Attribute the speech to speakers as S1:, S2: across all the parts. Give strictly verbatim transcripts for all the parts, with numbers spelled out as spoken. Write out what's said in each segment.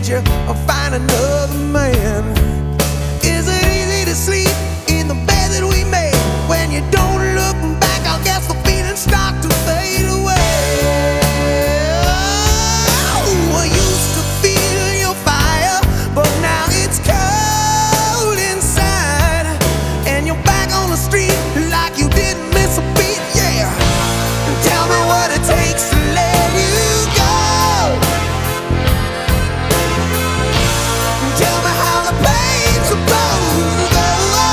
S1: did you find another man? Is it easy to sleep in the bed that we made? When you don't look back, I guess the feelings start to fade away. Oh, I used to feel your fire, but now it's cold inside, and you're back on the street like you didn't miss a beat. Yeah, tell me what it takes to let you go. Tell me how the pain's supposed to go.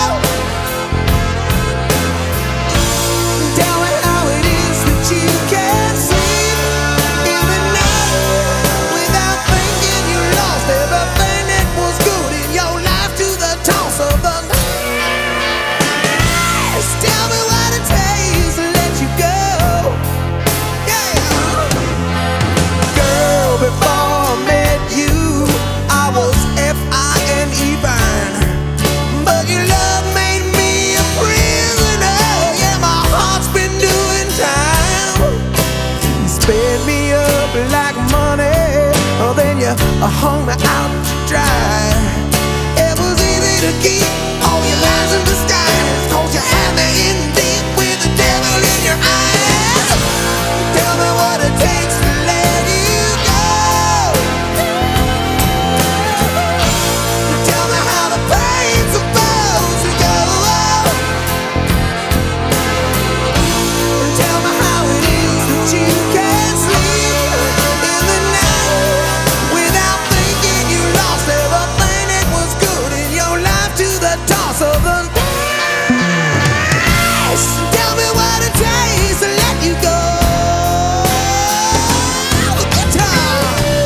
S1: Tell me how it is that you can't sleep in the night without thinking you lost everything that was good in your life to the toss of the night. Tell me what it takes to let you go. Yeah, girl, before I met you, I was F I N E fine, but your love made me a prisoner. Yeah, my heart's been doing time. You sped me up like money, oh, then you hung me out to dry. It was easy to keep all your lies in disguise, 'cause you had me in deep with the devil in your eyes. Tell me what it takes to let you go. Tell me how the pain's supposed to go. Tell me how it is that you can't sleep in the night without thinking you lost everything that was good in your life to the toss of the dice. Tell me what it takes to let you go. Good time.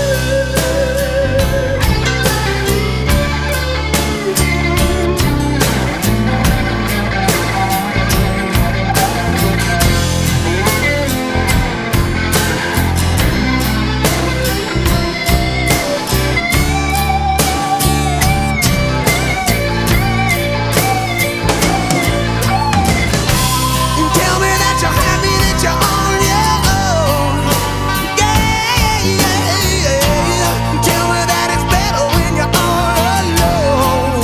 S1: Tell me that you're happy, that you're on your own. Yeah, yeah, yeah. Tell me that it's better when you're all alone.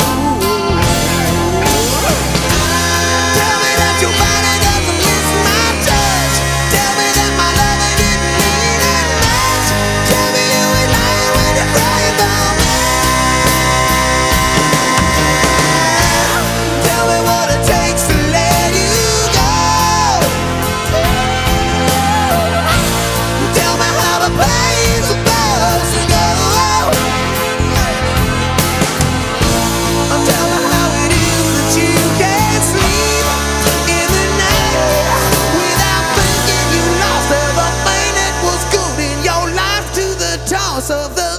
S1: Tell me that your body doesn't miss my touch. Tell me that my loving didn't mean that much. Tell me you ain't lying when you're crying for me. Tell me what it takes to let you go. Tell me how the pain's supposed to go. Tell me how it is that you can't sleep in the night without thinking you lost everything that was good in your life to the toss of the